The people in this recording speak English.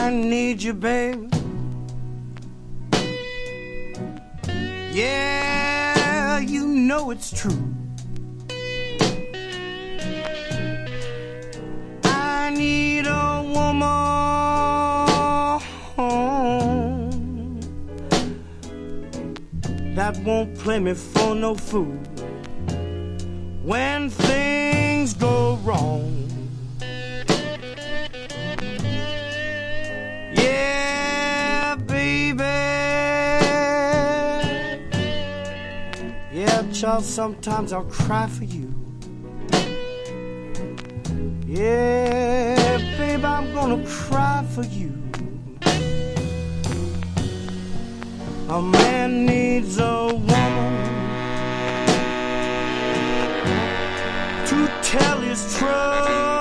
I need you, baby. Yeah, you know it's true. I need a woman that won't play me for no fool when things go wrong. Yeah, baby. Yeah, child, sometimes I'll cry for you. Yeah, babe, I'm gonna cry for you. A man needs a woman to tell his trouble.